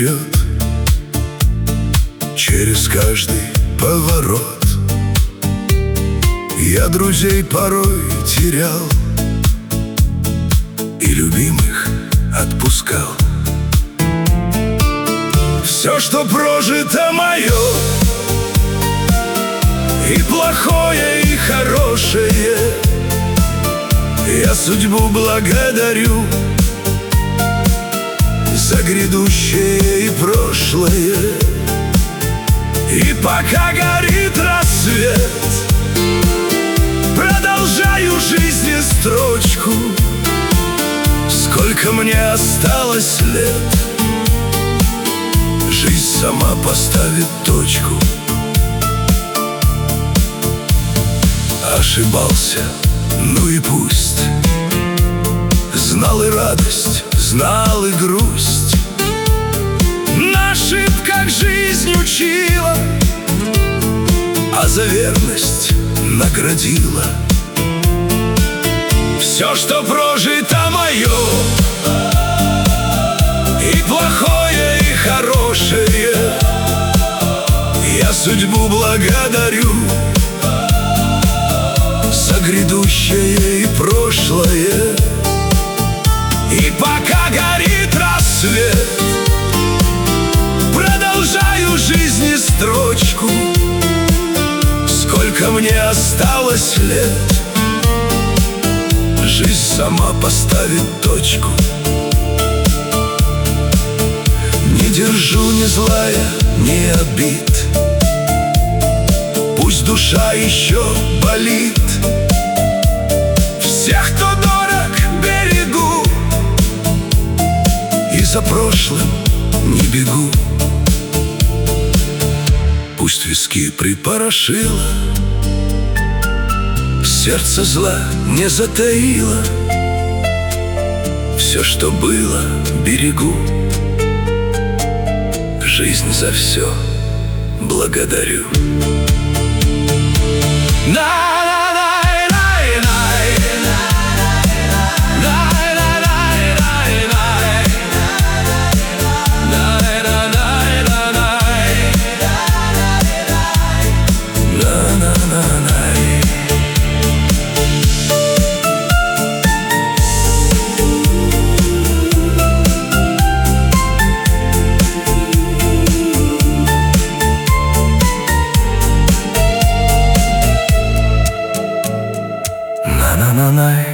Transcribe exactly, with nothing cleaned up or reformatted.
вперед, через каждый поворот. Я друзей порой терял и любимых отпускал. Все, что прожито мое, и плохое, и хорошее, я судьбу благодарю за грядущее и прошлое. И пока горит рассвет, продолжаю жизни строчку. Сколько мне осталось лет, жизнь сама поставит точку. Ошибался, ну и пусть. Знал и радость, знал и грусть. На ошибках жизнь учила, а за верность наградила. Все, что прожито мое, и плохое, и хорошее, я судьбу благодарю за грядущее и прошлое. И пока горит рассвет, продолжаю жизни строчку. Сколько мне осталось лет, жизнь сама поставит точку. Не держу ни злая, ни обид, пусть душа еще болит. Всех, кто дорог, берегу, и за прошлым не бегу. Пусть виски припорошило, сердце зла не затаило. Все, что было, берегу. Жизнь за все благодарю. На-на-на-на.